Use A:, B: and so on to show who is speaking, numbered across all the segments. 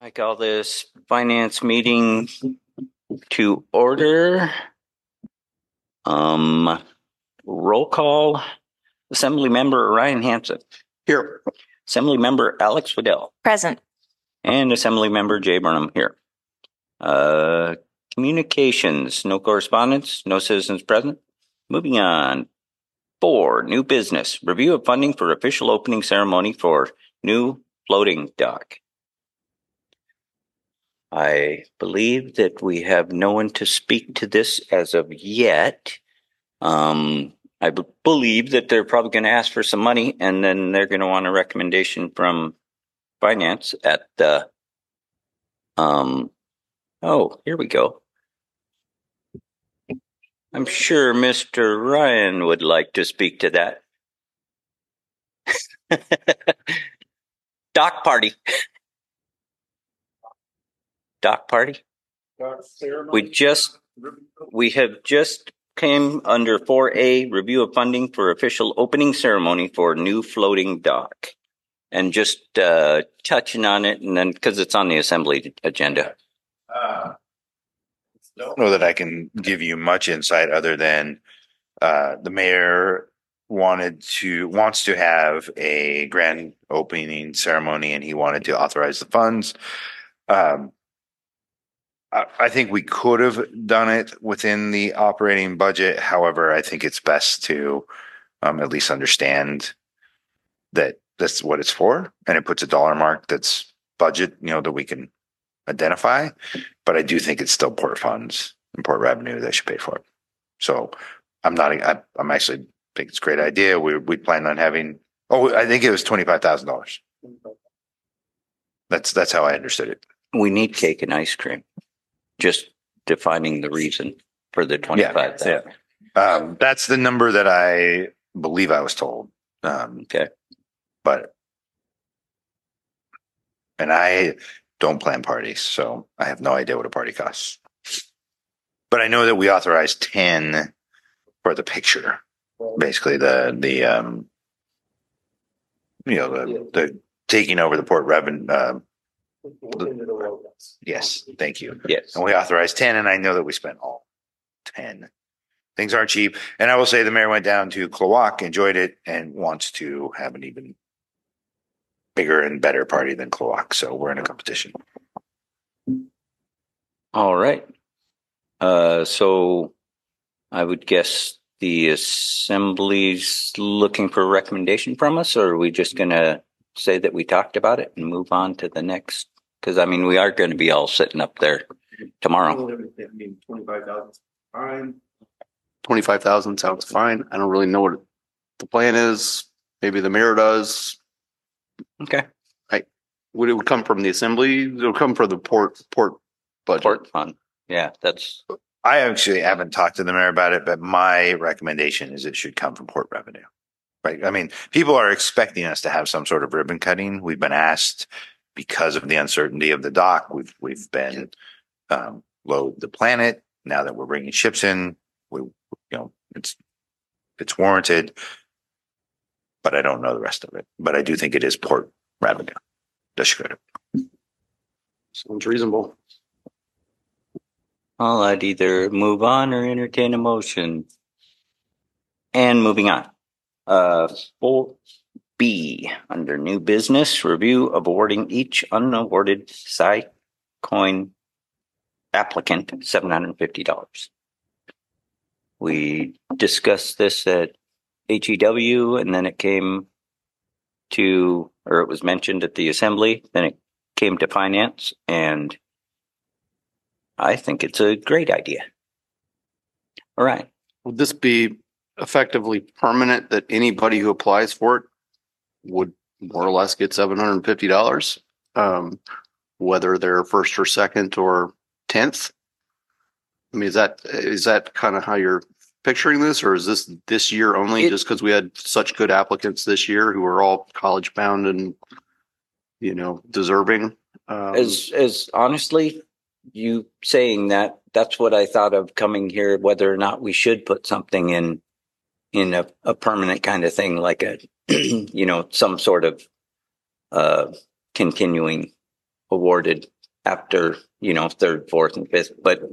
A: I call this finance meeting to order. Roll call. Assembly Member Ryan Hansen.
B: Here.
A: Assembly Member Alex Waddell.
C: Present.
A: And Assembly Member Jay Burnham here. Communications, no correspondence, no citizens present. Moving on. 4, new business. Review of funding for official opening ceremony for new floating dock. I believe that we have no one to speak to this as of yet. I believe that they're probably going to ask for some money, and then they're going to want a recommendation from finance at the. Here we go. I'm sure Mr. Ryan would like to speak to that. Dock party. Dock party. We have just came under 4A, review of funding for official opening ceremony for new floating dock. And just touching on it, and then because it's on the assembly agenda.
B: Don't know that I can give you much insight other than the mayor wants to have a grand opening ceremony, and he wanted to authorize the funds. I think we could have done it within the operating budget. However, I think it's best to at least understand that that's what it's for, and it puts a dollar mark that's budget, that we can identify. But I do think it's still port funds and port revenue that should pay for it. So I'm actually think it's a great idea. We planned on having. I think it was $25,000. That's how I understood it.
A: We need cake and ice cream. Just defining the reason for the 25,000.
B: Yeah. That's the number that I believe I was told.
A: Okay.
B: And I don't plan parties, so I have no idea what a party costs. But I know that we authorized 10 for the picture. Basically, the taking over the port revenue. Yes, thank you.
A: Yes.
B: And we authorized 10, and I know that we spent all 10. Things aren't cheap. And I will say the mayor went down to Klawock, enjoyed it, and wants to have an even bigger and better party than Klawock. So we're in a competition.
A: All right. So I would guess the assembly's looking for a recommendation from us, or are we just going to say that we talked about it and move on to the next? Because, we are going to be all sitting up there tomorrow.
D: 25,000 fine. 25,000 sounds fine. I don't really know what the plan is. Maybe the mayor does.
A: Okay.
D: It would come from the assembly. It would come from the port budget.
A: Port fund. Yeah, that's.
B: I actually haven't talked to the mayor about it, but my recommendation is it should come from port revenue. Right. People are expecting us to have some sort of ribbon cutting. We've been asked because of the uncertainty of the dock. We've been load the planet. Now that we're bringing ships in, it's warranted. But I don't know the rest of it. But I do think it is port revenue. That's good.
D: Sounds reasonable.
A: I'd either move on or entertain a motion. And moving on. 4B, under new business, review of awarding each unawarded Coin applicant $750. We discussed this at HEW, and then it was mentioned at the assembly, then it came to finance, and I think it's a great idea. All right.
D: Would this be effectively permanent that anybody who applies for it would more or less get $750, whether they're first or second or 10th? Is that kind of how you're picturing this, or is this year only just because we had such good applicants this year who are all college bound and deserving?
A: As honestly, you saying that's what I thought of coming here, whether or not we should put something in a permanent kind of thing, like some sort of continuing awarded after, third, fourth, and fifth. But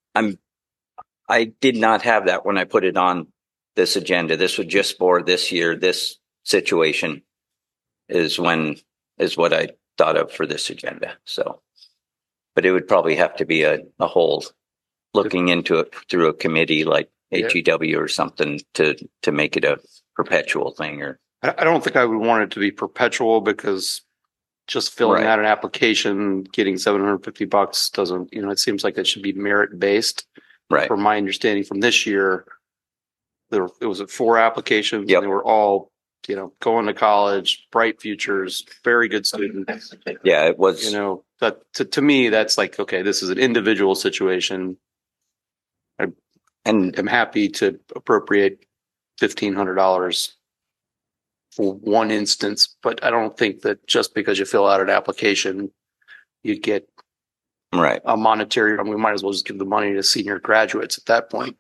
A: I did not have that when I put it on this agenda. This was just for this year. This situation is what I thought of for this agenda. So, but it would probably have to be a hold, looking into it through a committee like HEW or something to make it a perpetual thing. Or
D: I don't think I would want it to be perpetual, because just filling
A: Right.
D: out an application, getting $750 doesn't, it seems like it should be merit based.
A: right.
D: From my understanding from this year, it was 4 applications.
A: Yep.
D: And they were all, going to college, bright futures, very good students.
A: Yeah, it was.
D: That to me, that's like, okay, this is an individual situation.
A: And
D: I'm happy to appropriate $1,500 for one instance, but I don't think that just because you fill out an application, you get
A: right.
D: a monetary. We might as well just give the money to senior graduates at that point,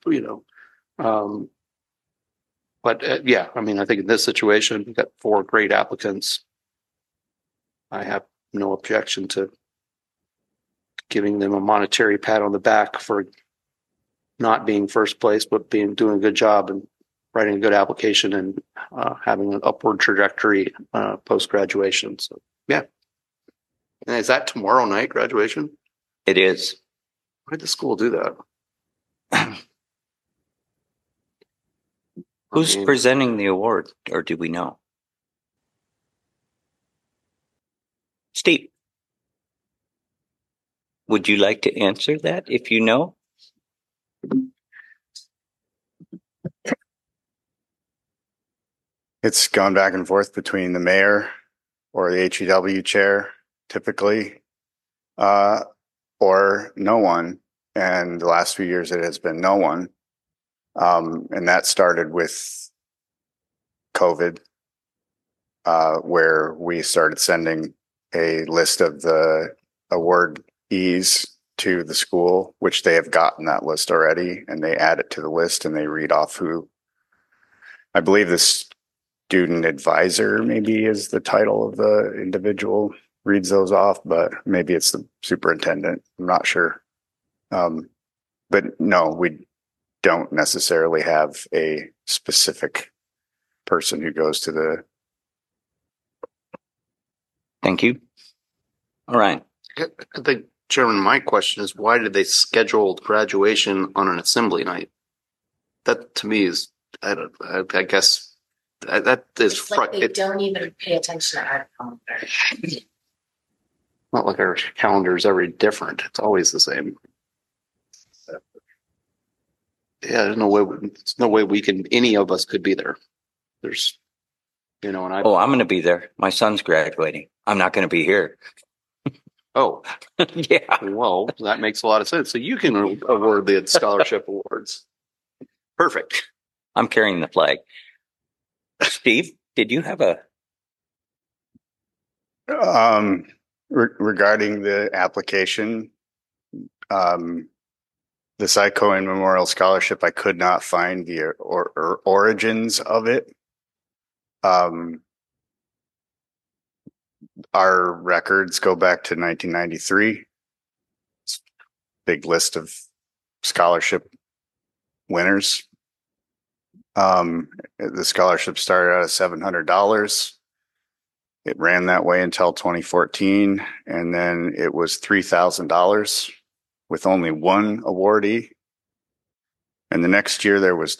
D: But yeah, I think in this situation, we've got 4 great applicants. I have no objection to giving them a monetary pat on the back for not being first place, but doing a good job and writing a good application and having an upward trajectory post graduation. So yeah, and is that tomorrow night graduation?
A: It is.
D: Why did the school do that?
A: Who's presenting the award, or do we know? Steve, would you like to answer that if you know?
C: It's gone back and forth between the mayor or the HEW chair, typically, or no one. And the last few years, it has been no one. And that started with COVID, where we started sending a list of the awardees to the school, which they have gotten that list already, and they add it to the list and they read off who. I believe the student advisor maybe is the title of the individual, reads those off, but maybe it's the superintendent. I'm not sure. But no, we don't necessarily have a specific person who goes to the.
A: Thank you. All right.
D: I think, Chairman, my question is, why did they schedule graduation on an assembly night? That to me is, I guess that is
E: It's like they don't even pay attention to our calendar.
D: Not like our calendar is ever different. It's always the same. Yeah, there's no way we can, any of us could be there. There's, and I'm
A: going to be there. My son's graduating. I'm not going to be here. Yeah.
D: Well, that makes a lot of sense. So you can award the scholarship awards. Perfect.
A: I'm carrying the flag. Steve, did you have a?
C: Regarding the application, the Cy Cohen Memorial Scholarship, I could not find the origins of it. Our records go back to 1993. It's a big list of scholarship winners. The scholarship started out at $700. It ran that way until 2014, and then it was $3,000 with only one awardee. And the next year there was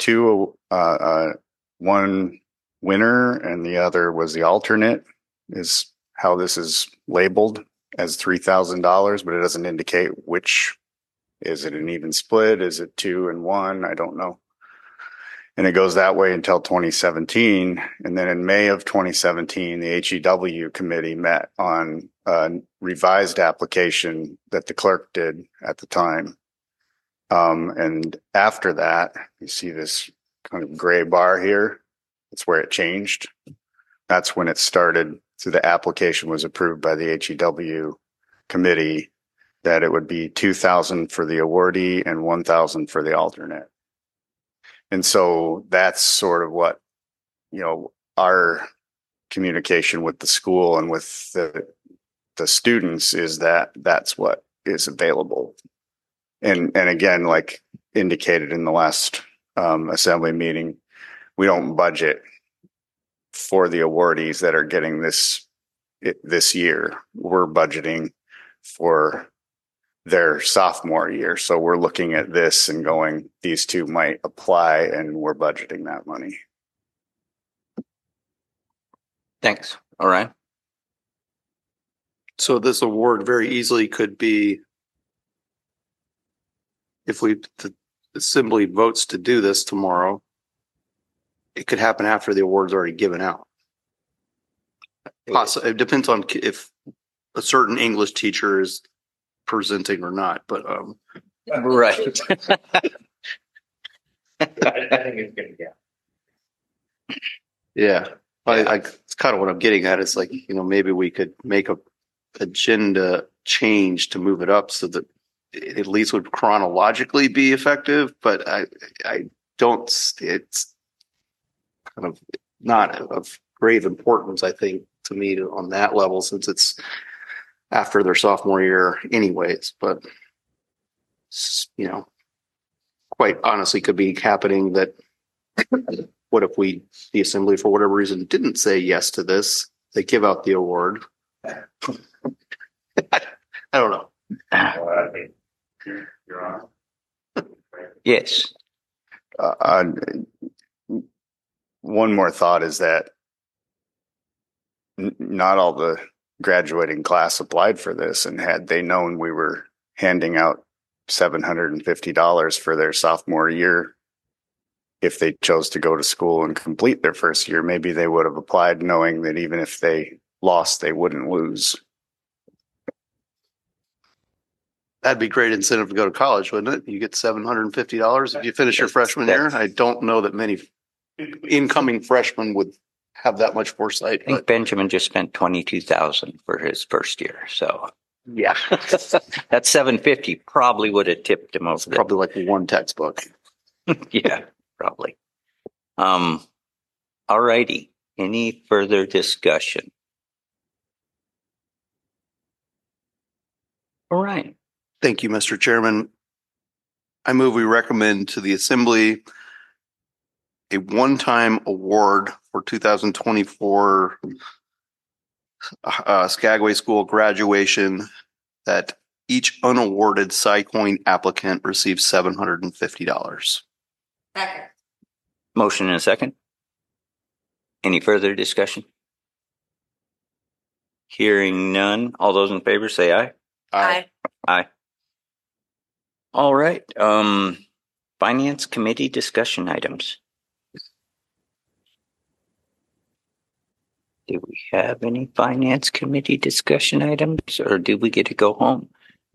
C: one winner, and the other was the alternate, is how this is labeled as $3,000, but it doesn't indicate which. Is it an even split? Is it 2 and 1? I don't know. And it goes that way until 2017. And then in May of 2017, the HEW committee met on a revised application that the clerk did at the time. And after that, you see this kind of gray bar here. That's where it changed. That's when it started. So the application was approved by the HEW committee that it would be $2,000 for the awardee and $1,000 for the alternate. And so that's sort of what, our communication with the school and with the the students is that that's what is available. And again, like indicated in the last assembly meeting, we don't budget for the awardees that are getting this year. We're budgeting for their sophomore year. So we're looking at this and going, these two might apply, and we're budgeting that money.
A: Thanks. All right.
D: So this award very easily could be, if the assembly votes to do this tomorrow, it could happen after the award's already given out. It depends on if a certain English teacher is presenting or not, but
A: Right.
F: I think it's gonna get.
D: yeah, it's kind of what I'm getting at. It's like, maybe we could make a agenda change to move it up so that it at least would chronologically be effective, but I don't, it's kind of not of grave importance, I think, to me on that level, since it's after their sophomore year anyways, but quite honestly could be happening that what if the assembly for whatever reason didn't say yes to this, they give out the award. I don't know.
F: I think you're on.
A: Yes.
C: One more thought is that not all the graduating class applied for this, and had they known we were handing out $750 for their sophomore year, if they chose to go to school and complete their first year, maybe they would have applied knowing that even if they lost, they wouldn't lose.
D: That'd be great incentive to go to college, wouldn't it? You get $750 if you finish your freshman year. I don't know that many incoming freshmen would have that much foresight.
A: I think Benjamin just spent $22,000 for his first year. So
D: yeah,
A: that $750 probably would have tipped him over.
D: Probably like one textbook.
A: Yeah, probably. All righty. Any further discussion? All right.
D: Thank you, Mr. Chairman. I move we recommend to the Assembly a one-time award for 2024 Skagway School graduation that each unawarded SciCoin applicant receives $750.
E: Second.
A: Motion and a second. Any further discussion? Hearing none. All those in favor say aye.
E: Aye.
A: Aye. All right. Finance Committee discussion items. Do we have any Finance Committee discussion items, or do we get to go home?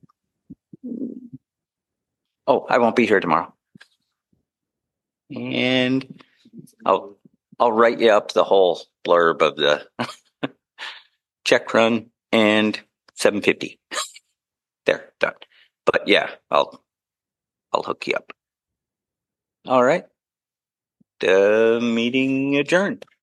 A: Oh, I won't be here tomorrow. And I'll write you up the whole blurb of the check run and 750. There, done. But yeah, I'll hook you up. All right. The meeting adjourned.